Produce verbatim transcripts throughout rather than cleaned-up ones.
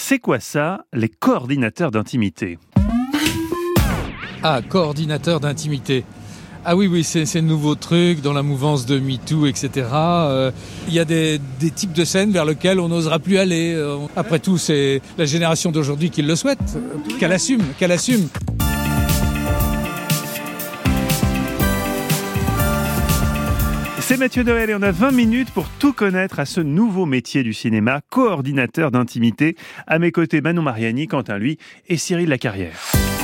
c'est quoi ça, les coordinateurs d'intimité ? Ah, coordinateur d'intimité. Ah oui, oui, c'est, c'est le nouveau truc dans la mouvance de MeToo, et cetera. Euh, il y a des, des types de scènes vers lesquelles on n'osera plus aller. Euh, après tout, c'est la génération d'aujourd'hui qui le souhaite, euh, qu'elle assume, qu'elle assume. C'est Mathieu Noël et on a vingt minutes pour tout connaître à ce nouveau métier du cinéma, coordinateur d'intimité. À mes côtés, Manon Mariani, Quentin Lui et Cyril Lacarrière.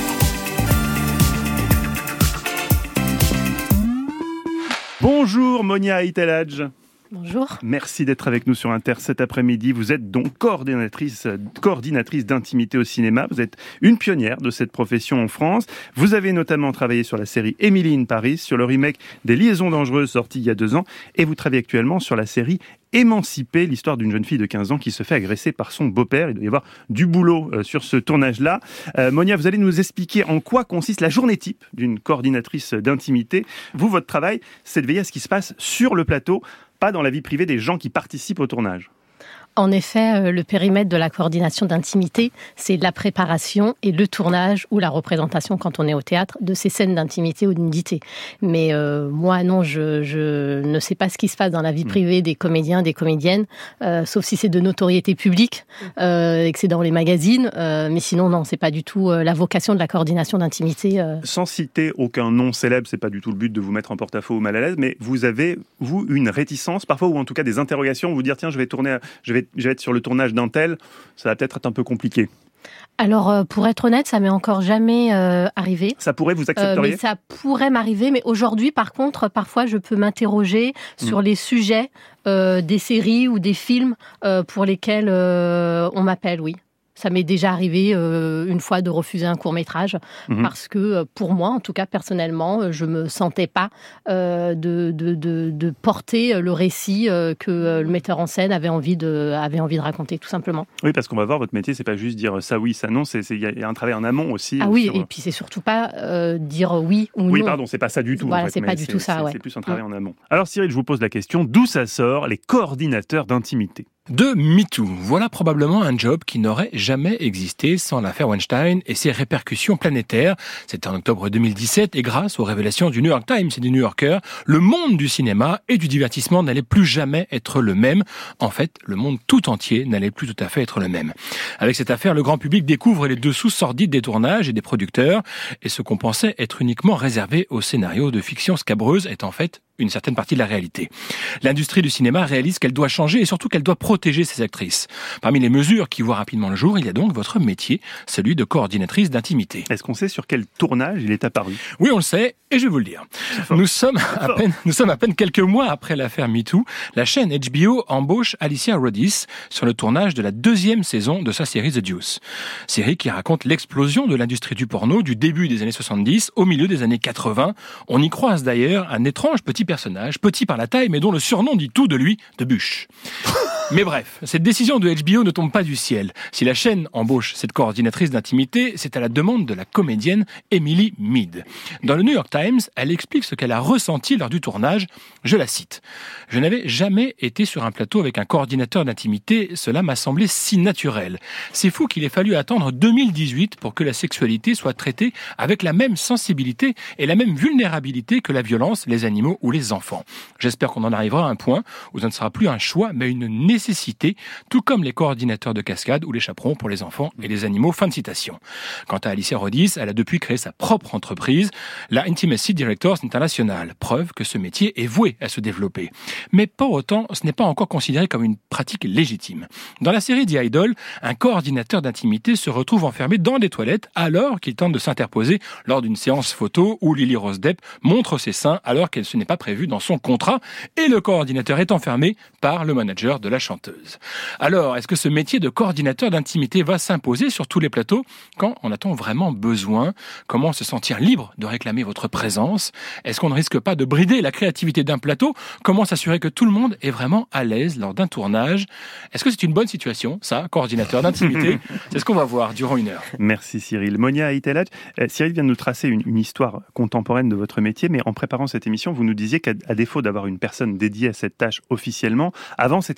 Bonjour Monia Itelhadj. Bonjour. Merci d'être avec nous sur Inter cet après-midi. Vous êtes donc coordinatrice, coordinatrice d'intimité au cinéma. Vous êtes une pionnière de cette profession en France. Vous avez notamment travaillé sur la série Emily in Paris, sur le remake des Liaisons dangereuses sorti il y a deux ans. Et vous travaillez actuellement sur la série Émancipée, l'histoire d'une jeune fille de quinze ans qui se fait agresser par son beau-père. Il doit y avoir du boulot euh, sur ce tournage-là. Euh, Monia, vous allez nous expliquer en quoi consiste la journée type d'une coordinatrice d'intimité. Vous, votre travail, c'est de veiller à ce qui se passe sur le plateau, pas dans la vie privée des gens qui participent au tournage. En effet, le périmètre de la coordination d'intimité, c'est la préparation et le tournage ou la représentation, quand on est au théâtre, de ces scènes d'intimité ou de nudité. Mais euh, moi, non, je, je ne sais pas ce qui se passe dans la vie privée des comédiens, des comédiennes, euh, sauf si c'est de notoriété publique euh, et que c'est dans les magazines. Euh, mais sinon, non, c'est pas du tout euh, la vocation de la coordination d'intimité. Euh. Sans citer aucun nom célèbre, c'est pas du tout le but de vous mettre en porte-à-faux ou mal à l'aise, mais vous avez, vous, une réticence, parfois, ou en tout cas des interrogations, vous dire, tiens, je vais tourner, je vais je vais être sur le tournage d'un tel, ça va peut-être être un peu compliqué. Alors, pour être honnête, ça m'est encore jamais euh, arrivé. Ça pourrait, vous accepteriez ? euh, mais Ça pourrait m'arriver, mais aujourd'hui, par contre, parfois, je peux m'interroger mmh. sur les sujets euh, des séries ou des films euh, pour lesquels euh, on m'appelle, oui. Ça m'est déjà arrivé euh, une fois de refuser un court-métrage mmh. parce que, pour moi, en tout cas, personnellement, je ne me sentais pas euh, de, de, de, de porter le récit euh, que le metteur en scène avait envie, de, avait envie de raconter, tout simplement. Oui, parce qu'on va voir, votre métier, ce n'est pas juste dire ça oui, ça non, il y a un travail en amont aussi. Ah oui, sur... et puis c'est surtout pas euh, dire oui ou non. Oui, pardon, c'est pas ça du tout. Voilà, en fait, c'est pas du tout ça, c'est, ouais. C'est plus un travail mmh. en amont. Alors Cyril, je vous pose la question, d'où ça sort, les coordinateurs d'intimité ? De MeToo. Voilà probablement un job qui n'aurait jamais existé sans l'affaire Weinstein et ses répercussions planétaires. C'était en octobre deux mille dix-sept et grâce aux révélations du New York Times et du New Yorker, le monde du cinéma et du divertissement n'allait plus jamais être le même. En fait, le monde tout entier n'allait plus tout à fait être le même. Avec cette affaire, le grand public découvre les dessous sordides des tournages et des producteurs et ce qu'on pensait être uniquement réservé aux scénarios de fiction scabreuse est en fait une certaine partie de la réalité. L'industrie du cinéma réalise qu'elle doit changer et surtout qu'elle doit protéger ses actrices. Parmi les mesures qui voient rapidement le jour, il y a donc votre métier, celui de coordinatrice d'intimité. Est-ce qu'on sait sur quel tournage il est apparu ? Oui, on le sait, et je vais vous le dire. Nous sommes, à peine, nous sommes à peine quelques mois après l'affaire MeToo. La chaîne H B O embauche Alicia Rodis sur le tournage de la deuxième saison de sa série The Deuce. Série qui raconte l'explosion de l'industrie du porno du début des années soixante-dix au milieu des années quatre-vingts. On y croise d'ailleurs un étrange petit personnage, petit par la taille, mais dont le surnom dit tout de lui, de bûche. Mais bref, cette décision de H B O ne tombe pas du ciel. Si la chaîne embauche cette coordinatrice d'intimité, c'est à la demande de la comédienne Emily Mead. Dans le New York Times, elle explique ce qu'elle a ressenti lors du tournage. Je la cite. « Je n'avais jamais été sur un plateau avec un coordinateur d'intimité. Cela m'a semblé si naturel. C'est fou qu'il ait fallu attendre deux mille dix-huit pour que la sexualité soit traitée avec la même sensibilité et la même vulnérabilité que la violence, les animaux ou les enfants. J'espère qu'on en arrivera à un point où ça ne sera plus un choix, mais une nécessité nécessité, tout comme les coordinateurs de cascade ou les chaperons pour les enfants et les animaux. » Fin de citation. Quant à Alicia Rodis, elle a depuis créé sa propre entreprise, la Intimacy Directors International, preuve que ce métier est voué à se développer. Mais pour autant, ce n'est pas encore considéré comme une pratique légitime. Dans la série The Idol, un coordinateur d'intimité se retrouve enfermé dans des toilettes alors qu'il tente de s'interposer lors d'une séance photo où Lily Rose Depp montre ses seins alors qu'elle ce n'est pas prévu dans son contrat et le coordinateur est enfermé par le manager de la chanteuse. Alors, est-ce que ce métier de coordinateur d'intimité va s'imposer sur tous les plateaux ? Quand en a-t-on vraiment besoin ? Comment se sentir libre de réclamer votre présence ? Est-ce qu'on ne risque pas de brider la créativité d'un plateau ? Comment s'assurer que tout le monde est vraiment à l'aise lors d'un tournage ? Est-ce que c'est une bonne situation, ça, coordinateur d'intimité ? C'est ce qu'on va voir durant une heure. Merci Cyril. Monia Itelhadj, euh, Cyril vient de nous tracer une, une histoire contemporaine de votre métier, mais en préparant cette émission, vous nous disiez qu'à à défaut d'avoir une personne dédiée à cette tâche officiellement, avant c'était d'autres membres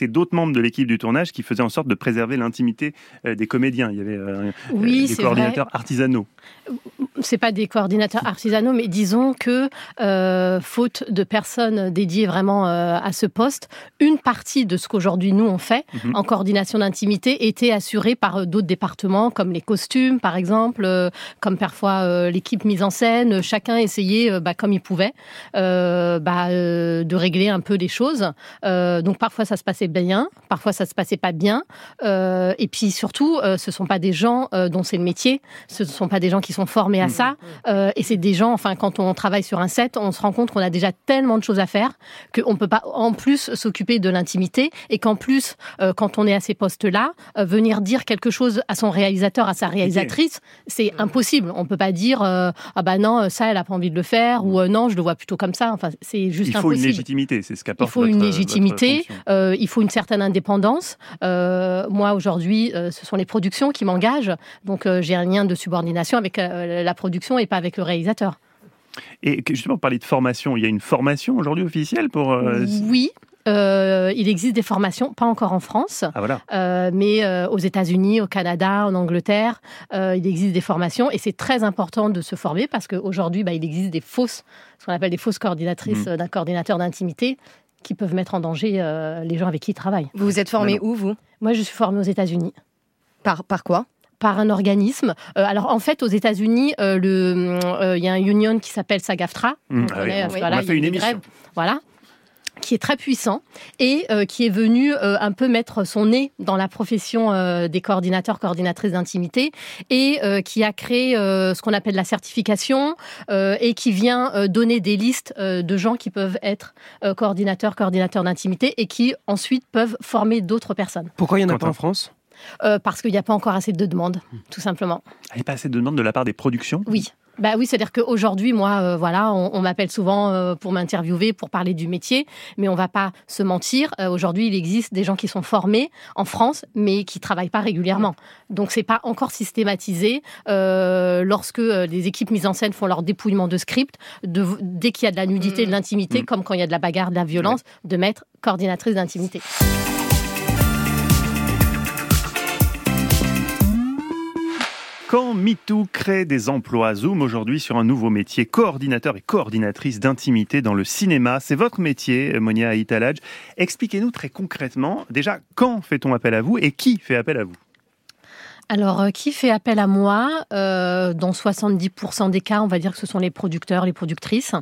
membres de l'équipe du tournage qui faisaient en sorte de préserver l'intimité euh, des comédiens. Il y avait euh, oui, des coordinateurs vrai. artisanaux. C'est pas des coordinateurs artisanaux, mais disons que, euh, faute de personnes dédiées vraiment euh, à ce poste, une partie de ce qu'aujourd'hui nous on fait mm-hmm. en coordination d'intimité était assurée par euh, d'autres départements, comme les costumes par exemple, euh, comme parfois euh, l'équipe mise en scène. Chacun essayait, euh, bah, comme il pouvait, euh, bah, euh, de régler un peu les choses. Euh, donc parfois ça se passait bien, parfois ça se passait pas bien. Euh, et puis surtout, euh, ce sont pas des gens euh, dont c'est le métier, ce sont pas des gens qui sont formés à ça. Euh, et c'est des gens, enfin, quand on travaille sur un set, on se rend compte qu'on a déjà tellement de choses à faire qu'on ne peut pas en plus s'occuper de l'intimité et qu'en plus, euh, quand on est à ces postes-là, euh, venir dire quelque chose à son réalisateur, à sa réalisatrice, c'est impossible. On ne peut pas dire euh, ah bah non, ça, elle n'a pas envie de le faire ou euh, non, je le vois plutôt comme ça. Enfin, c'est juste il faut impossible. Une légitimité, c'est ce qu'apporte Il faut votre, une légitimité, euh, il faut une certaine indépendance. Euh, moi, aujourd'hui, euh, ce sont les productions qui m'engagent, donc euh, j'ai un lien de subordination avec euh, la production et pas avec le réalisateur. Et justement, pour parler de formation, il y a une formation aujourd'hui officielle pour... Euh... Oui, euh, il existe des formations, pas encore en France, ah, voilà. euh, mais euh, aux États-Unis, au Canada, en Angleterre, euh, il existe des formations et c'est très important de se former parce qu'aujourd'hui, bah, il existe des fausses, ce qu'on appelle des fausses coordinatrices mmh. d'un coordinateur d'intimité qui peuvent mettre en danger euh, les gens avec qui ils travaillent. Vous vous êtes formé où, vous ? Moi, je suis formée aux États-Unis. Par, par quoi ? Par un organisme. Euh, alors en fait, aux États-Unis, il euh, euh, y a un union qui s'appelle SAG-AFTRA. Mmh, ah oui, voilà, on a fait une émission. Grèves, voilà, qui est très puissant et euh, qui est venu euh, un peu mettre son nez dans la profession euh, des coordinateurs, coordinatrices d'intimité et euh, qui a créé euh, ce qu'on appelle la certification euh, et qui vient euh, donner des listes euh, de gens qui peuvent être euh, coordinateurs, coordinateurs d'intimité et qui ensuite peuvent former d'autres personnes. Pourquoi il n'y en a pas en France ? Euh, parce qu'il n'y a pas encore assez de demandes, tout simplement. Il n'y a pas assez de demandes de la part des productions ? Oui. Bah oui, c'est-à-dire qu'aujourd'hui, moi, euh, voilà, on, on m'appelle souvent euh, pour m'interviewer, pour parler du métier, mais on ne va pas se mentir. Euh, aujourd'hui, il existe des gens qui sont formés en France, mais qui ne travaillent pas régulièrement. Donc, ce n'est pas encore systématisé. Euh, lorsque euh, les équipes mises en scène font leur dépouillement de script, de, dès qu'il y a de la nudité, mmh. de l'intimité, mmh. comme quand il y a de la bagarre, de la violence, ouais. de mettre coordinatrice d'intimité. Quand MeToo crée des emplois, zoom aujourd'hui sur un nouveau métier, coordinateur et coordinatrice d'intimité dans le cinéma. C'est votre métier, Monia Aït-Alhadj. Expliquez-nous très concrètement, déjà, quand fait-on appel à vous et qui fait appel à vous ? Alors, euh, qui fait appel à moi ? euh, Dans soixante-dix pour cent des cas, on va dire que ce sont les producteurs, les productrices.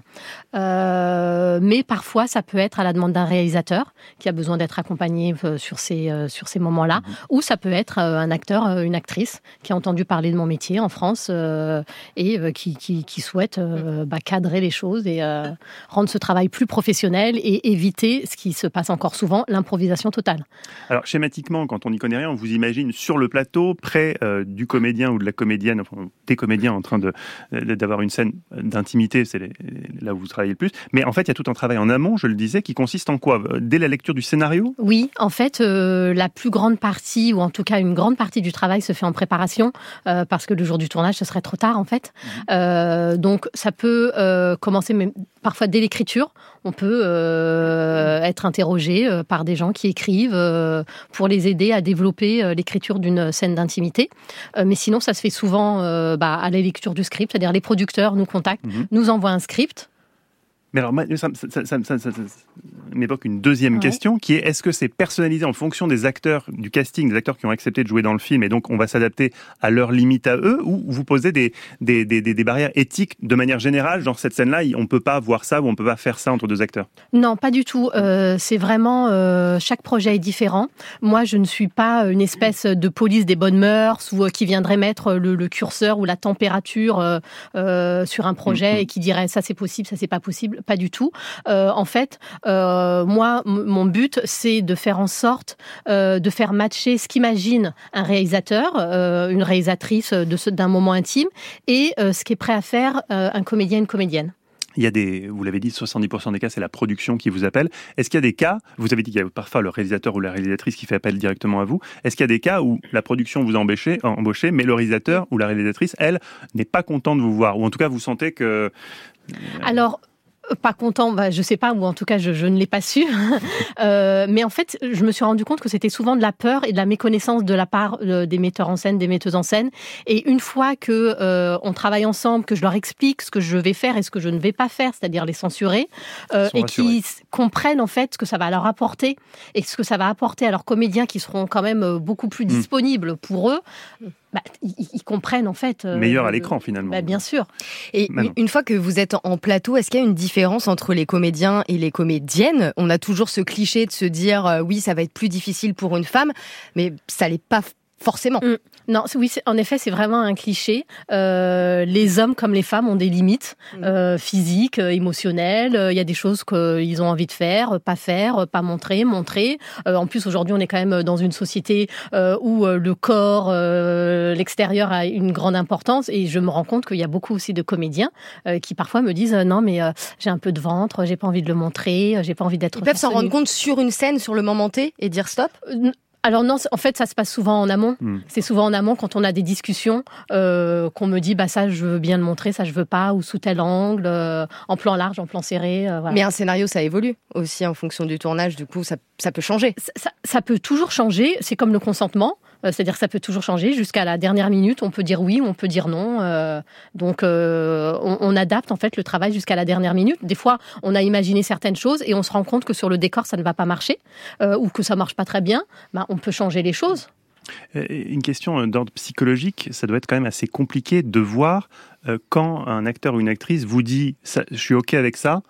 Euh, mais parfois, ça peut être à la demande d'un réalisateur qui a besoin d'être accompagné euh, sur ces, euh, sur ces moments-là. Mmh. Ou ça peut être euh, un acteur, euh, une actrice qui a entendu parler de mon métier en France euh, et euh, qui, qui, qui souhaite euh, bah, cadrer les choses et euh, rendre ce travail plus professionnel et éviter ce qui se passe encore souvent, l'improvisation totale. Alors, schématiquement, quand on n'y connaît rien, on vous imagine sur le plateau, près Euh, du comédien ou de la comédienne, enfin des comédiens en train de, de, d'avoir une scène d'intimité, c'est les, là où vous travaillez le plus. Mais en fait, il y a tout un travail en amont, je le disais, qui consiste en quoi ? Dès la lecture du scénario ? Oui, en fait, euh, la plus grande partie, ou en tout cas une grande partie du travail se fait en préparation, euh, parce que le jour du tournage, ce serait trop tard, en fait. Mmh. Euh, donc, ça peut euh, commencer même parfois dès l'écriture. On peut euh, être interrogé euh, par des gens qui écrivent euh, pour les aider à développer euh, l'écriture d'une scène d'intimité. Euh, mais sinon, ça se fait souvent euh, bah, à la lecture du script, c'est-à-dire les producteurs nous contactent, mmh. nous envoient un script. Mais alors, ça, ça, ça, ça, ça, ça m'évoque une deuxième ouais. question qui est, est-ce que c'est personnalisé en fonction des acteurs, du casting, des acteurs qui ont accepté de jouer dans le film, et donc on va s'adapter à leurs limites à eux, ou vous posez des, des, des, des barrières éthiques de manière générale, genre cette scène-là, on ne peut pas voir ça ou on ne peut pas faire ça entre deux acteurs ? Non, pas du tout. Euh, c'est vraiment, euh, chaque projet est différent. Moi, je ne suis pas une espèce de police des bonnes mœurs ou euh, qui viendrait mettre le, le curseur ou la température euh, euh, sur un projet mmh. et qui dirait ça c'est possible, ça c'est pas possible. Pas du tout. Euh, en fait, euh, moi, m- mon but, c'est de faire en sorte euh, de faire matcher ce qu'imagine un réalisateur, euh, une réalisatrice de ce, d'un moment intime, et euh, ce qu'est prêt à faire euh, un comédien, une comédienne. Il y a des, vous l'avez dit, soixante-dix pour cent des cas, c'est la production qui vous appelle. Est-ce qu'il y a des cas, vous avez dit qu'il y a parfois le réalisateur ou la réalisatrice qui fait appel directement à vous. Est-ce qu'il y a des cas où la production vous a embauché, embauché, mais le réalisateur ou la réalisatrice, elle, n'est pas content de vous voir, ou en tout cas, vous sentez que... Alors, Pas content, bah, je sais pas, ou en tout cas je, je ne l'ai pas su. euh, mais en fait, je me suis rendu compte que c'était souvent de la peur et de la méconnaissance de la part euh, des metteurs en scène, des metteuses en scène. Et une fois que euh, on travaille ensemble, que je leur explique ce que je vais faire et ce que je ne vais pas faire, c'est-à-dire les censurer, euh, et qu'ils comprennent en fait ce que ça va leur apporter et ce que ça va apporter à leurs comédiens qui seront quand même beaucoup plus disponibles mmh. pour eux. Bah, ils, ils comprennent en fait. Euh, Meilleur à l'écran finalement. Bah, bien sûr. Et Manon. Une fois que vous êtes en plateau, est-ce qu'il y a une différence entre les comédiens et les comédiennes ? On a toujours ce cliché de se dire euh, oui, ça va être plus difficile pour une femme, mais ça l'est pas forcément. Mmh. Non, oui, c'est, en effet, c'est vraiment un cliché. Euh, les hommes comme les femmes ont des limites mmh. euh, physiques, euh, émotionnelles. Il euh, y a des choses qu'ils ont envie de faire, pas faire, pas montrer, montrer. Euh, en plus, aujourd'hui, on est quand même dans une société euh, où euh, le corps, euh, l'extérieur a une grande importance. Et je me rends compte qu'il y a beaucoup aussi de comédiens euh, qui parfois me disent euh, non, mais euh, j'ai un peu de ventre, j'ai pas envie de le montrer, j'ai pas envie d'être. Ils peuvent s'en rendre compte sur une scène, sur le moment T, et dire stop. euh, Alors non, en fait, ça se passe souvent en amont. Mmh. C'est souvent en amont quand on a des discussions euh, qu'on me dit bah ça je veux bien le montrer, ça je veux pas, ou sous tel angle, euh, en plan large, en plan serré. Euh, voilà. Mais un scénario, ça évolue aussi en fonction du tournage. Du coup, ça, ça peut changer. Ça, ça, ça peut toujours changer. C'est comme le consentement. Euh, c'est-à-dire que ça peut toujours changer jusqu'à la dernière minute. On peut dire oui, on peut dire non. Euh, donc euh, on, on adapte en fait le travail jusqu'à la dernière minute. Des fois, on a imaginé certaines choses et on se rend compte que sur le décor ça ne va pas marcher euh, ou que ça marche pas très bien. Ben, on peut changer les choses. Une question d'ordre psychologique, ça doit être quand même assez compliqué de voir euh, quand un acteur ou une actrice vous dit ça, je suis ok avec ça.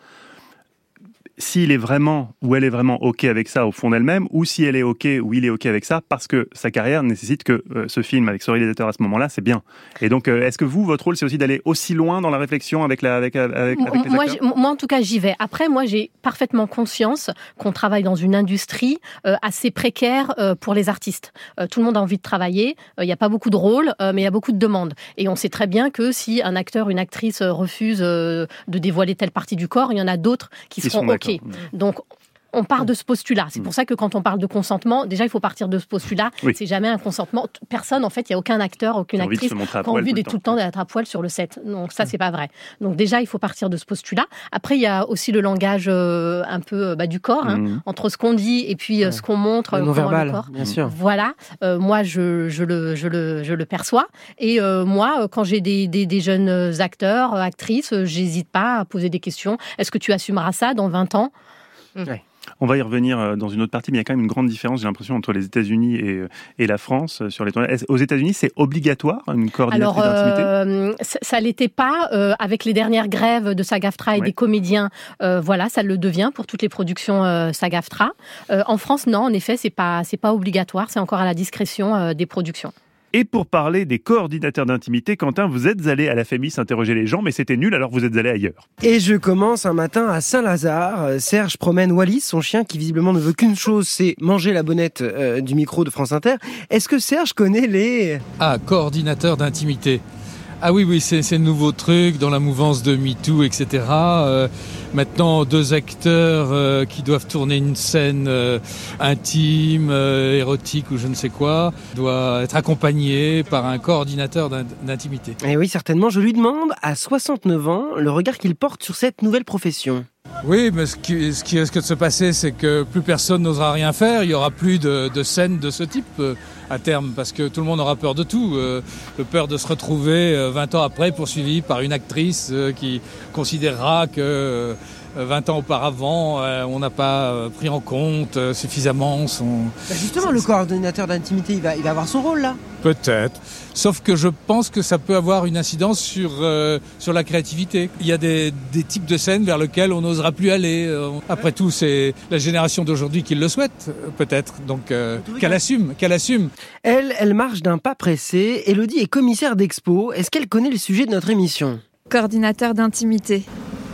S'il est vraiment ou elle est vraiment ok avec ça au fond d'elle-même, ou si elle est ok ou il est ok avec ça, parce que sa carrière nécessite que euh, ce film avec ce réalisateur à ce moment-là, c'est bien. Et donc, euh, est-ce que vous, votre rôle, c'est aussi d'aller aussi loin dans la réflexion avec la, avec, avec, avec les moi, acteurs ? Moi, en tout cas, j'y vais. Après, moi, j'ai parfaitement conscience qu'on travaille dans une industrie euh, assez précaire euh, pour les artistes. Euh, tout le monde a envie de travailler. Il euh, n'y a pas beaucoup de rôles, euh, mais il y a beaucoup de demandes. Et on sait très bien que si un acteur, une actrice refuse euh, de dévoiler telle partie du corps, il y en a d'autres qui Ils seront ok. Donc, on part de ce postulat. C'est pour ça que quand on parle de consentement, déjà, il faut partir de ce postulat. Oui. C'est jamais un consentement. Personne, en fait, il n'y a aucun acteur, aucune actrice qui a envie d'être tout le temps d'être à poil sur le set. Donc ça, c'est pas vrai. Donc déjà, il faut partir de ce postulat. Après, il y a aussi le langage euh, un peu bah, du corps, hein, mmh. entre ce qu'on dit et puis euh, ce qu'on montre. Le non-verbal, le corps. bien sûr. Voilà. Euh, moi, je, je, le, je, le, je le perçois. Et euh, moi, quand j'ai des, des, des jeunes acteurs, actrices, j'hésite pas à poser des questions. Est-ce que tu assumeras ça dans vingt ans ? mmh. ouais. On va y revenir dans une autre partie, mais il y a quand même une grande différence, j'ai l'impression, entre les États-Unis et, et la France sur les tournages. Aux États-Unis, c'est obligatoire, une coordinatrice Alors, d'intimité euh, ça ne l'était pas euh, avec les dernières grèves de SAG-AFTRA et ouais. des comédiens. Euh, voilà, ça le devient pour toutes les productions euh, SAG-AFTRA. Euh, en France, non, en effet, ce n'est pas, c'est pas obligatoire, c'est encore à la discrétion euh, des productions. Et pour parler des coordinateurs d'intimité, Quentin, vous êtes allé à la Fémis interroger les gens, mais c'était nul, alors vous êtes allé ailleurs. Et je commence un matin à Saint-Lazare. Serge promène Wallis, son chien qui visiblement ne veut qu'une chose, c'est manger la bonnette euh, du micro de France Inter. Est-ce que Serge connaît les... Ah, coordinateurs d'intimité. Ah oui, oui, c'est, c'est le nouveau truc dans la mouvance de MeToo, et cetera. Euh, maintenant, deux acteurs euh, qui doivent tourner une scène euh, intime, euh, érotique ou je ne sais quoi, doivent être accompagnés par un coordinateur d'intimité. Et oui, certainement. Je lui demande, à soixante-neuf ans, le regard qu'il porte sur cette nouvelle profession. Oui, mais ce qui, ce qui risque de se passer, c'est que plus personne n'osera rien faire. Il n'y aura plus de, de scènes de ce type euh, à terme, parce que tout le monde aura peur de tout. Euh, le peur de se retrouver euh, vingt ans après poursuivi par une actrice euh, qui considérera que euh, vingt ans auparavant, euh, on n'a pas euh, pris en compte euh, suffisamment son... Bah justement, c'est, le coordinateur d'intimité, il va, il va avoir son rôle là. Peut-être. Sauf que je pense que ça peut avoir une incidence sur, euh, sur la créativité. Il y a des, des types de scènes vers lesquelles on n'osera plus aller. Après tout, c'est la génération d'aujourd'hui qui le souhaite, peut-être. Donc, euh, qu'elle assume, qu'elle assume. Elle, elle marche d'un pas pressé. Élodie est commissaire d'expo. Est-ce qu'elle connaît le sujet de notre émission ? Coordinateur d'intimité.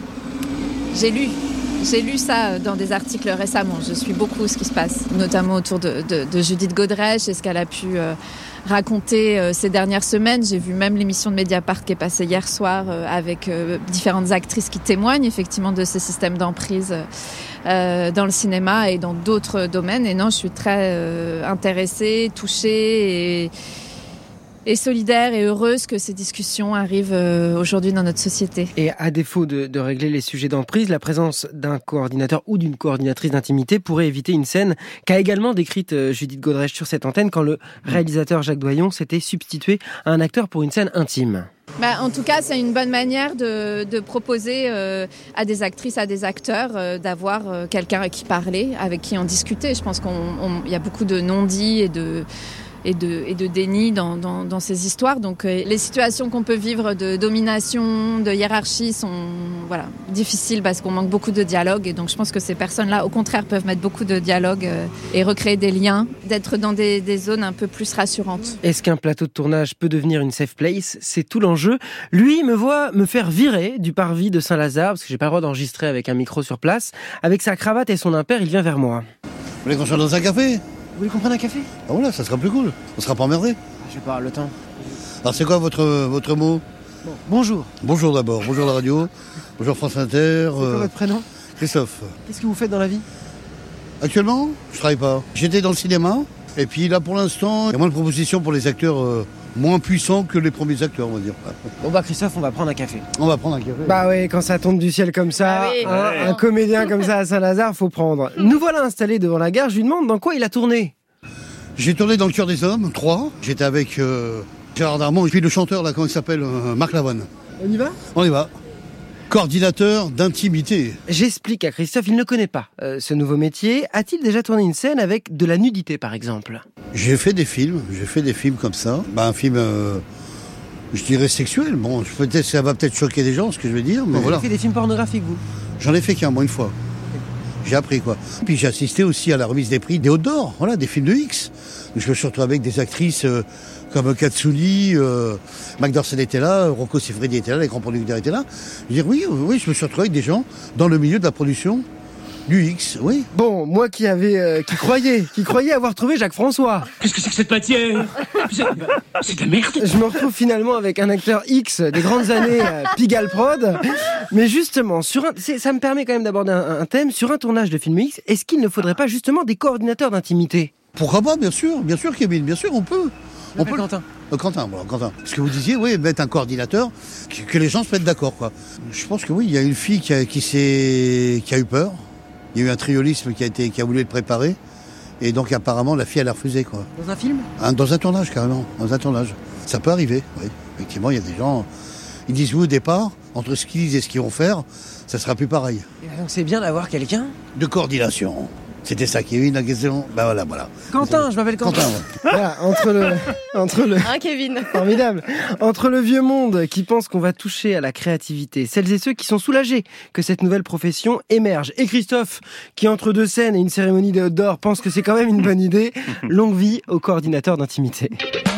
J'ai lu. J'ai lu ça dans des articles récemment. Je suis beaucoup ce qui se passe, notamment autour de, de, de Judith Godrèche et ce qu'elle a pu euh, raconter euh, ces dernières semaines. J'ai vu même l'émission de Mediapart qui est passée hier soir euh, avec euh, différentes actrices qui témoignent effectivement de ces systèmes d'emprise euh, dans le cinéma et dans d'autres domaines. Et non, je suis très euh, intéressée, touchée et... et solidaire et heureuse que ces discussions arrivent euh, aujourd'hui dans notre société. Et à défaut de, de régler les sujets d'emprise, la présence d'un coordinateur ou d'une coordinatrice d'intimité pourrait éviter une scène qu'a également décrite euh, Judith Godrèche sur cette antenne quand le réalisateur Jacques Doyon s'était substitué à un acteur pour une scène intime. Bah, en tout cas, c'est une bonne manière de, de proposer euh, à des actrices, à des acteurs, euh, d'avoir euh, quelqu'un avec qui parler, avec qui en discuter. Je pense qu'il y a beaucoup de non-dits et de... et de, et de déni dans, dans, dans ces histoires. Donc euh, les situations qu'on peut vivre de domination, de hiérarchie sont voilà, difficiles parce qu'on manque beaucoup de dialogue. Et donc je pense que ces personnes-là, au contraire, peuvent mettre beaucoup de dialogue euh, et recréer des liens, d'être dans des, des zones un peu plus rassurantes. Est-ce qu'un plateau de tournage peut devenir une safe place ? C'est tout l'enjeu. Lui me voit me faire virer du parvis de Saint-Lazare, parce que j'ai pas le droit d'enregistrer avec un micro sur place. Avec sa cravate et son impair, il vient vers moi. Vous voulez qu'on soit dans un café ? Vous voulez qu'on prenne un café ? Ah voilà, ça sera plus cool. On sera pas emmerdé. Je vais pas avoir le temps. Alors c'est quoi votre, votre mot ? Bon. Bonjour. Bonjour d'abord. Bonjour la radio. Bonjour France Inter. C'est quoi euh, votre prénom ? Christophe. Qu'est-ce que vous faites dans la vie ? Actuellement, je travaille pas. J'étais dans le cinéma. Et puis là pour l'instant, il y a moins de propositions pour les acteurs euh, moins puissants que les premiers acteurs, on va dire. Bon bah Christophe, on va prendre un café. On va prendre un café. Bah oui, quand ça tombe du ciel comme ça, Ah oui. hein, Ouais. un comédien comme ça à Saint-Lazare, faut prendre. Nous voilà installés devant la gare, je lui demande dans quoi il a tourné. J'ai tourné dans Le Cœur des Hommes, trois. J'étais avec euh, Gérard Darmon et puis le chanteur, là, comment il s'appelle, euh, Marc Lavoine. On y va ? On y va. Coordinateur d'intimité. J'explique à Christophe, il ne connaît pas euh, ce nouveau métier. A-t-il déjà tourné une scène avec de la nudité, par exemple ? J'ai fait des films, j'ai fait des films comme ça. Bah, un film, euh, je dirais sexuel. Bon, peut-être ça va peut-être choquer des gens, ce que je veux dire, mais Vous voilà. avez fait des films pornographiques, vous ? J'en ai fait qu'un, moi, une fois. J'ai appris, quoi. Puis j'ai assisté aussi à la remise des prix des Hauts d'Or, voilà, des films de X. Donc, je me suis retrouvé avec des actrices euh, comme Katsuni, euh, Mac Dorcel était là, Rocco Siffredi était là, les grands producteurs étaient là. Je veux dire, oui, oui, je me suis retrouvé avec des gens dans le milieu de la production du X, oui. Bon, moi qui avais, euh, qui croyais, qui croyais avoir trouvé Jacques François. Qu'est-ce que c'est que cette matière ? C'est c'est de la merde. Je me retrouve finalement avec un acteur X des grandes années, euh, Pigalle Prod. Mais justement, sur un, c'est, ça me permet quand même d'aborder un, un thème. Sur un tournage de film X, est-ce qu'il ne faudrait pas justement des coordinateurs d'intimité ? Pourquoi pas, bien sûr, bien sûr, Kevin, bien sûr, on peut. On peut Quentin. Euh, Quentin, voilà, Quentin. Ce que vous disiez, oui, mettre un coordinateur, que, que les gens se mettent d'accord, quoi. Je pense que oui, il y a une fille qui a, qui s'est, qui a eu peur. Il y a eu un triolisme qui a été, qui a voulu le préparer. Et donc, apparemment, la fille, elle a refusé, quoi. Dans un film ? Un- Dans un tournage, carrément. Dans un tournage. Ça peut arriver, oui. Effectivement, il y a des gens, ils disent oui au départ, entre ce qu'ils disent et ce qu'ils vont faire, ça sera plus pareil. Et donc c'est bien d'avoir quelqu'un. De coordination. C'était ça, Kevin, la question. Ben voilà, voilà. Quentin, je m'appelle Quentin. Quentin, ouais. Voilà, entre le, entre le, Hein, Kevin ? formidable, entre le vieux monde qui pense qu'on va toucher à la créativité, celles et ceux qui sont soulagés que cette nouvelle profession émerge, et Christophe qui entre deux scènes et une cérémonie des Hauts d'Or pense que c'est quand même une bonne idée. Longue vie au coordinateur d'intimité.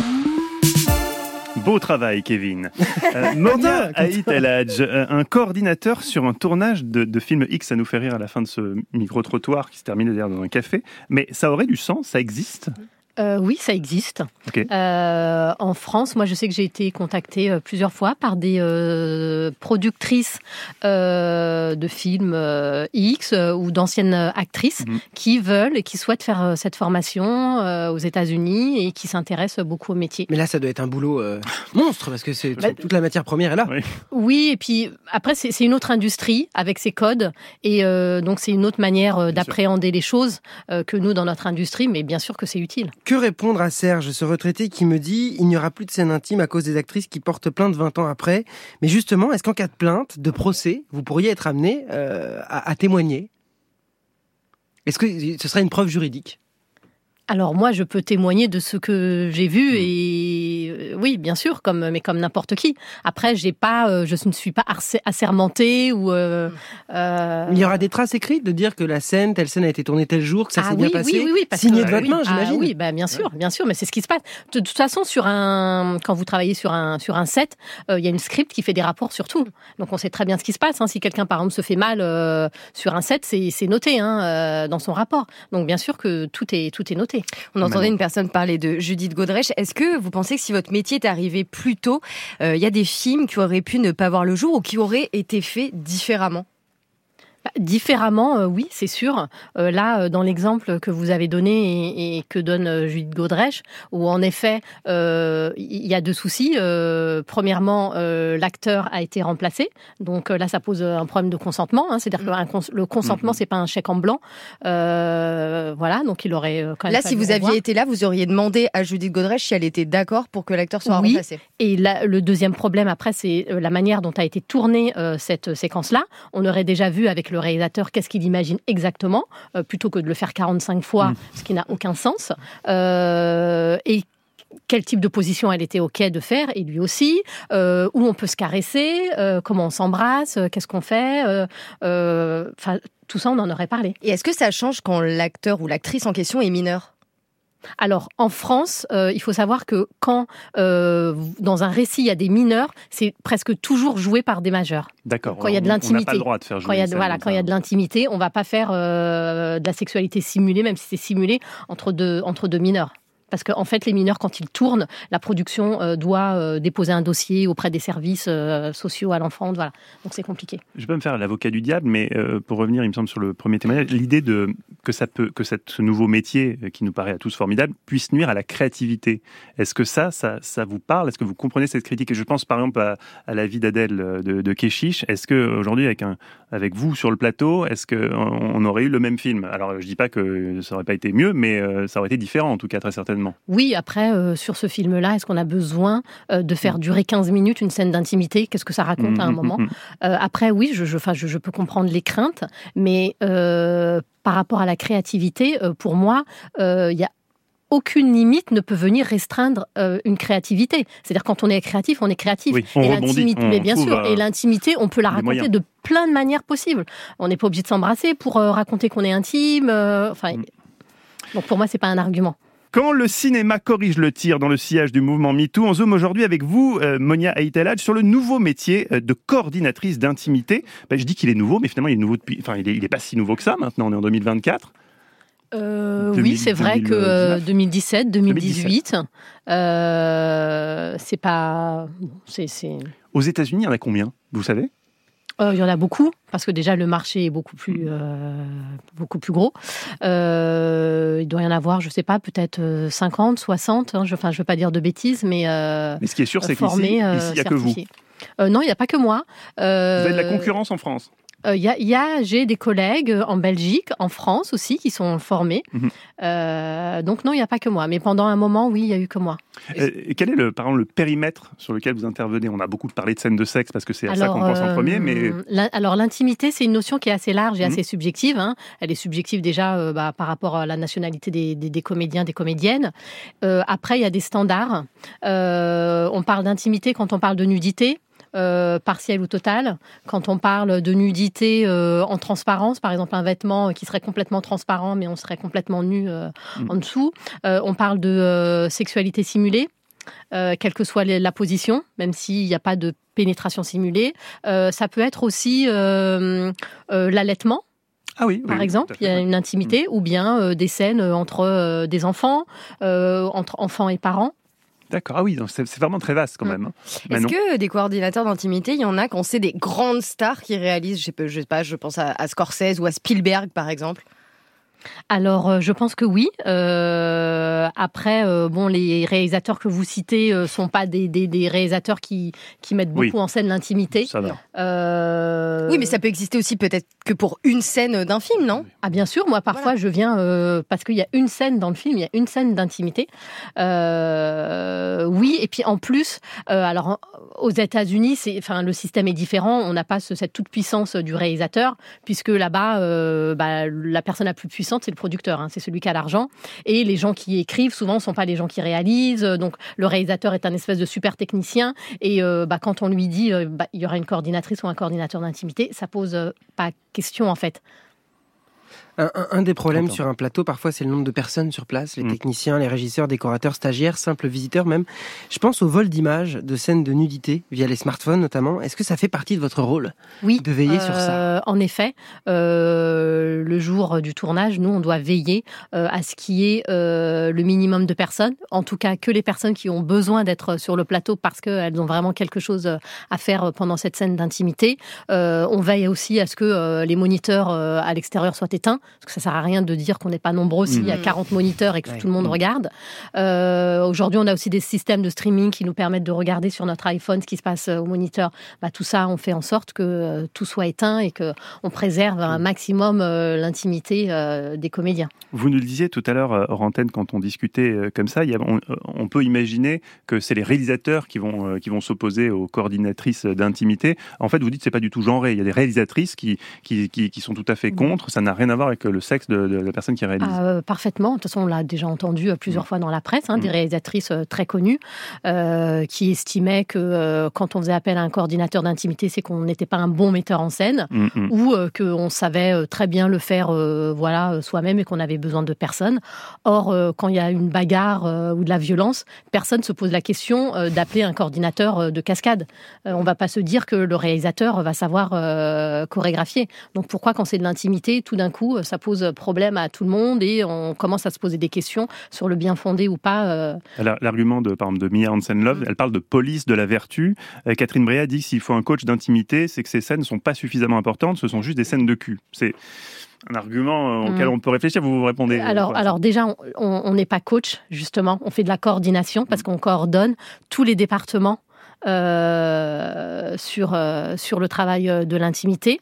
Beau travail, Kevin. Euh, Monia Haït El Hadj, euh, un coordinateur sur un tournage de, de film X, ça nous fait rire à la fin de ce micro-trottoir qui se termine d'ailleurs dans un café. Mais ça aurait du sens, ça existe ? Euh, oui, ça existe. Ok. Euh, en France, moi, je sais que j'ai été contactée euh, plusieurs fois par des euh, productrices euh, de films euh, X euh, ou d'anciennes actrices Mhm. qui veulent et qui souhaitent faire euh, cette formation euh, aux États-Unis et qui s'intéressent beaucoup au métier. Mais là, ça doit être un boulot euh, monstre parce que c'est Bah, toute la matière première est là. Oui. Oui, et puis après, c'est c'est une autre industrie avec ses codes et euh, donc c'est une autre manière euh, d'appréhender les choses euh, que nous dans notre industrie, mais bien sûr que c'est utile. Que répondre à Serge, ce retraité qui me dit il n'y aura plus de scène intime à cause des actrices qui portent plainte vingt ans après. Mais justement, est-ce qu'en cas de plainte, de procès, vous pourriez être amené euh, à, à témoigner ? Est-ce que ce serait une preuve juridique ? Alors moi, je peux témoigner de ce que j'ai vu et euh, oui, bien sûr, comme mais comme n'importe qui. Après, j'ai pas, euh, je ne suis pas arse- assermentée ou. Euh, euh, Il y aura des traces écrites de dire que la scène, telle scène a été tournée tel jour, que ça ah s'est oui, bien passé, oui, oui, oui, parce signé que- de votre oui, main, ah j'imagine. oui, bah, bien sûr, bien sûr, mais c'est ce qui se passe. De, de toute façon, sur un, quand vous travaillez sur un sur un set, euh, il y a une script qui fait des rapports sur tout. Donc on sait très bien ce qui se passe. Hein. Si quelqu'un, par exemple, se fait mal euh, sur un set, c'est c'est noté hein, euh, dans son rapport. Donc bien sûr que tout est tout est noté. On entendait Manon. une personne parler de Judith Godrèche. Est-ce que vous pensez que si votre métier est arrivé plus tôt, il euh, y a des films qui auraient pu ne pas voir le jour ou qui auraient été faits différemment ? Différemment, euh, oui, c'est sûr. Euh, là, euh, dans l'exemple que vous avez donné et, et que donne euh, Judith Godrèche, où en effet, euh, il y a deux soucis. Euh, premièrement, euh, l'acteur a été remplacé. Donc euh, là, ça pose un problème de consentement. Hein, c'est-à-dire que un cons- le consentement, mmh. c'est pas un chèque en blanc. Euh, voilà, donc il aurait euh, quand même. Là, si vous revoir. aviez été là, vous auriez demandé à Judith Godrèche si elle était d'accord pour que l'acteur soit oui. remplacé. Et là, le deuxième problème, après, c'est la manière dont a été tournée euh, cette séquence-là. On aurait déjà vu avec le réalisateur qu'est-ce qu'il imagine exactement, euh, plutôt que de le faire quarante-cinq fois, mmh. ce qui n'a aucun sens. Euh, et quel type de position elle était OK de faire, et lui aussi, euh, où on peut se caresser, euh, comment on s'embrasse, euh, qu'est-ce qu'on fait, euh, euh, tout ça, on en aurait parlé. Et est-ce que ça change quand l'acteur ou l'actrice en question est mineur ? Alors, en France, euh, il faut savoir que quand, euh, dans un récit, il y a des mineurs, c'est presque toujours joué par des majeurs. D'accord. Quand il y a de l'intimité. On n'a pas le droit de faire jouer quand il y a, ça, voilà, quand il y a de l'intimité, on ne va pas faire euh, de la sexualité simulée, même si c'est simulé entre deux, entre deux mineurs. Parce qu'en en fait, les mineurs, quand ils tournent, la production euh, doit euh, déposer un dossier auprès des services euh, sociaux à l'enfant. Voilà. Donc, c'est compliqué. Je peux me faire l'avocat du diable, mais euh, pour revenir, il me semble, sur le premier témoignage, l'idée de, que, ça peut, que cette, ce nouveau métier, euh, qui nous paraît à tous formidable, puisse nuire à la créativité. Est-ce que ça, ça, ça vous parle ? Est-ce que vous comprenez cette critique ? Et je pense, par exemple, à, à la vie d'Adèle de, de Keshish. Est-ce qu'aujourd'hui, avec, un, avec vous sur le plateau, est-ce qu'on on aurait eu le même film ? Alors, je ne dis pas que ça n'aurait pas été mieux, mais euh, ça aurait été différent, en tout cas, très certainement. Oui, après, euh, sur ce film-là, est-ce qu'on a besoin euh, de faire durer quinze minutes une scène d'intimité ? Qu'est-ce que ça raconte mmh, à un moment ? mmh. euh, Après, oui, je, je, je, je peux comprendre les craintes, mais euh, par rapport à la créativité, euh, pour moi, il euh, y a aucune limite ne peut venir restreindre euh, une créativité. C'est-à-dire quand on est créatif, on est créatif. Oui, on et rebondit, l'intimité, on mais bien sûr, à... et l'intimité, on peut la raconter moyens. de plein de manières possibles. On n'est pas obligé de s'embrasser pour euh, raconter qu'on est intime. Euh, enfin, mmh. Donc pour moi, c'est pas un argument. Quand le cinéma corrige le tir dans le sillage du mouvement MeToo, on zoome aujourd'hui avec vous, euh, Monia Aït-El-Hadj, sur le nouveau métier de coordinatrice d'intimité. Ben, je dis qu'il est nouveau, mais finalement il est nouveau depuis. Enfin, il est, il est pas si nouveau que ça. Maintenant, on est en deux mille vingt-quatre. Euh, deux mille, oui, c'est vrai deux mille dix-neuf. Que deux mille dix-sept, deux mille dix-huit, euh, c'est pas. C'est, c'est... Aux États-Unis, il y en a combien ? Vous savez ? Euh, il y en a beaucoup, parce que déjà le marché est beaucoup plus, euh, beaucoup plus gros. Euh, il doit y en avoir, je ne sais pas, peut-être cinquante, soixante. Hein, je ne veux pas dire de bêtises, mais. Euh, mais ce qui est sûr, c'est qu'ici, il n'y a que vous. Euh, non, il n'y a pas que moi. Euh, vous avez de la concurrence en France ? Euh, y a, y a, j'ai des collègues en Belgique, en France aussi, qui sont formés. Mmh. Euh, donc non, il n'y a pas que moi. Mais pendant un moment, oui, il n'y a eu que moi. Euh, et quel est le, par exemple, le périmètre sur lequel vous intervenez ? On a beaucoup parlé de scènes de sexe parce que c'est à alors, ça qu'on pense en premier. Mais... La, alors l'intimité, c'est une notion qui est assez large et mmh. assez subjective. Hein. Elle est subjective déjà euh, bah, par rapport à la nationalité des, des, des comédiens, des comédiennes. Euh, après, il y a des standards. Euh, on parle d'intimité quand on parle de nudité. Euh, partielle ou totale. Quand on parle de nudité euh, en transparence, par exemple un vêtement qui serait complètement transparent mais on serait complètement nu euh, mmh. en dessous. Euh, on parle de euh, sexualité simulée, euh, quelle que soit la position, même s'il n'y a pas de pénétration simulée. Euh, ça peut être aussi euh, euh, l'allaitement. Ah oui, par oui, exemple, il y a une intimité, mmh. ou bien euh, des scènes entre euh, des enfants, euh, entre enfants et parents. D'accord, ah oui, donc c'est, c'est vraiment très vaste quand même. Est-ce Manon. que des coordinateurs d'intimité, il y en a quand c'est des grandes stars qui réalisent, je sais pas, je sais pas, je pense à, à Scorsese ou à Spielberg par exemple ? Alors, euh, je pense que oui. Euh, après, euh, bon, les réalisateurs que vous citez euh, sont pas des, des, des réalisateurs qui, qui mettent beaucoup oui. en scène l'intimité. Ça va. Euh... Oui, mais ça peut exister aussi peut-être que pour une scène d'un film, non ? Ah bien sûr, moi parfois voilà. je viens euh, parce qu'il y a une scène dans le film, il y a une scène d'intimité. Euh, oui, et puis en plus, euh, alors aux États-Unis, c'est, enfin le système est différent. On n'a pas ce, cette toute puissance du réalisateur, puisque là-bas, euh, bah, la personne la plus puissante c'est le producteur, hein, c'est celui qui a l'argent. Et les gens qui écrivent, souvent, ne sont pas les gens qui réalisent. Donc, le réalisateur est un espèce de super technicien. Et euh, bah, quand on lui dit euh, bah, il y aura une coordinatrice ou un coordinateur d'intimité, ça pose euh, pas question, en fait. Un, un, un des problèmes Attends. sur un plateau, parfois, c'est le nombre de personnes sur place, les Mm. techniciens, les régisseurs, décorateurs, stagiaires, simples visiteurs même. Je pense au vol d'images, de scènes de nudité, via les smartphones notamment. Est-ce que ça fait partie de votre rôle Oui, de veiller euh, sur ça? En effet, euh, le jour du tournage, nous, on doit veiller euh, à ce qu'il y ait euh, le minimum de personnes, en tout cas que les personnes qui ont besoin d'être sur le plateau parce qu'elles ont vraiment quelque chose à faire pendant cette scène d'intimité. Euh, on veille aussi à ce que euh, les moniteurs euh, à l'extérieur soient éteints, parce que ça sert à rien de dire qu'on n'est pas nombreux s'il y a quarante moniteurs et que Ouais. tout le monde regarde. Euh, aujourd'hui, on a aussi des systèmes de streaming qui nous permettent de regarder sur notre iPhone ce qui se passe au moniteur. Bah, tout ça, on fait en sorte que euh, tout soit éteint et que on préserve un maximum euh, l'intimité euh, des comédiens. Vous nous le disiez tout à l'heure, euh, hors antenne, quand on discutait euh, comme ça, il y a- on, on peut imaginer que c'est les réalisateurs qui vont, euh, qui vont s'opposer aux coordinatrices d'intimité. En fait, vous dites que c'est pas du tout genré. Il y a des réalisatrices qui, qui, qui, qui sont tout à fait contre. Ça n'a rien à voir avec le sexe de, de la personne qui réalise. Ah, euh, parfaitement. De toute façon, on l'a déjà entendu euh, plusieurs Mmh. fois dans la presse, hein, Mmh. des réalisatrices euh, très connues euh, qui estimaient que euh, quand on faisait appel à un coordinateur d'intimité, c'est qu'on n'était pas un bon metteur en scène Mm, mm. ou euh, qu'on savait euh, très bien le faire euh, voilà, euh, soi-même et qu'on avait besoin de personne. Or, euh, quand il y a une bagarre euh, ou de la violence, personne ne se pose la question euh, d'appeler un coordinateur euh, de cascade. Euh, on ne va pas se dire que le réalisateur va savoir euh, chorégraphier. Donc pourquoi, quand c'est de l'intimité, tout d'un coup, ça pose problème à tout le monde et on commence à se poser des questions sur le bien fondé ou pas euh, Alors, l'argument de, par exemple, de Mia Hansen-Love, elle parle de police de la vertu. Euh, Catherine Breillat dit que s'il faut un coach d'intimité, c'est que ces scènes ne sont pas suffisamment importantes, ce sont juste des scènes de cul. C'est un argument euh, auquel Mm. on peut réfléchir. Vous vous répondez Alors, quoi, alors déjà, on on n'est pas coach, justement. On fait de la coordination parce qu'on coordonne tous les départements euh, sur, euh, sur le travail euh, de l'intimité.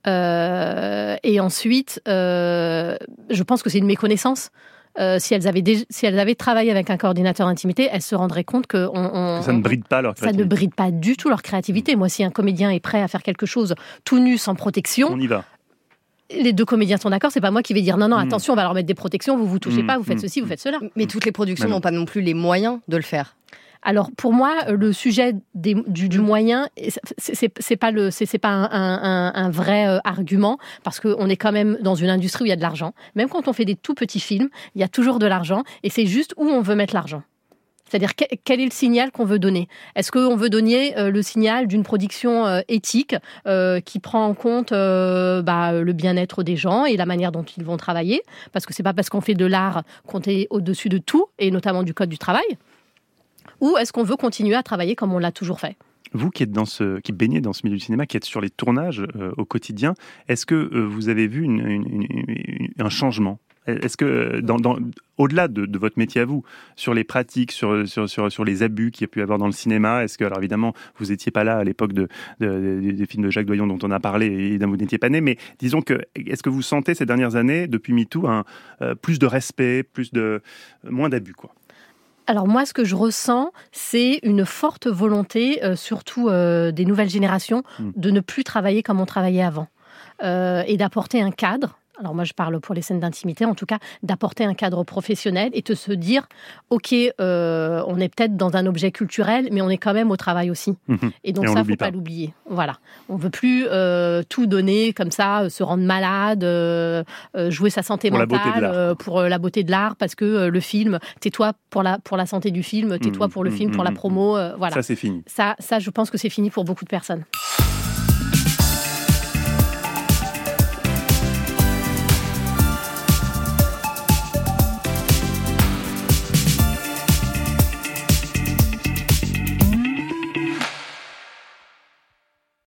Euh, et ensuite, euh, je pense que c'est une méconnaissance. Euh, si, elles avaient dé- si elles avaient travaillé avec un coordinateur d'intimité, elles se rendraient compte que, on, on- que ça ne bride pas leur ça ne créativité. bride pas du tout leur créativité. Moi, si un comédien est prêt à faire quelque chose tout nu, sans protection, On y va. les deux comédiens sont d'accord, c'est pas moi qui vais dire non, non, Mm. attention, on va leur mettre des protections, vous vous touchez Mm, pas, vous faites mm, ceci, vous mm. faites cela. Mais toutes les productions Mais non. n'ont pas non plus les moyens de le faire. Alors pour moi, le sujet des- du, du moyen, c'est, c'est, c'est pas le, c'est, c'est pas un, un- un vrai euh, argument parce qu'on est quand même dans une industrie où il y a de l'argent. Même quand on fait des tout petits films, il y a toujours de l'argent et c'est juste où on veut mettre l'argent. C'est-à-dire, que- quel est le signal qu'on veut donner? Est-ce qu'on veut donner euh, le signal d'une production euh, éthique euh, qui prend en compte euh, bah, le bien-être des gens et la manière dont ils vont travailler? Parce que c'est pas parce qu'on fait de l'art qu'on est au-dessus de tout, et notamment du code du travail. Ou est-ce qu'on veut continuer à travailler comme on l'a toujours fait? Vous qui êtes dans ce, qui baignez dans ce milieu du cinéma, qui êtes sur les tournages euh, au quotidien, est-ce que euh, vous avez vu une- une- une- une- un changement? Est-ce que, euh, dans, dans, au-delà de, de votre métier à vous, sur les pratiques, sur, sur, sur, sur les abus qu'il y a pu y avoir dans le cinéma, est-ce que, alors évidemment, vous n'étiez pas là à l'époque de, de, de- des films de Jacques Doyon dont on a parlé, et évidemment, vous n'étiez pas né, mais disons que, est-ce que vous sentez ces dernières années, depuis MeToo, un, euh, plus de respect, plus de, moins d'abus, quoi? Alors moi, ce que je ressens, c'est une forte volonté, euh, surtout euh, des nouvelles générations, Mm. de ne plus travailler comme on travaillait avant euh, et d'apporter un cadre. Alors moi, je parle pour les scènes d'intimité, en tout cas, d'apporter un cadre professionnel et de se dire, ok, euh, on est peut-être dans un objet culturel, mais on est quand même au travail aussi. Mhm. Et donc Et on ça, l'oublie faut pas pas. l'oublier. Voilà, on veut plus euh, tout donner comme ça, euh, se rendre malade, euh, euh, jouer sa santé Pour la mentale beauté de l'art. euh, pour euh, la beauté de l'art, parce que euh, le film, tais-toi pour la pour la santé du film, tais-toi Mhm. pour le film, Mhm. pour la Mhm. promo, euh, voilà. Ça, c'est fini. Ça, ça, je pense que c'est fini pour beaucoup de personnes.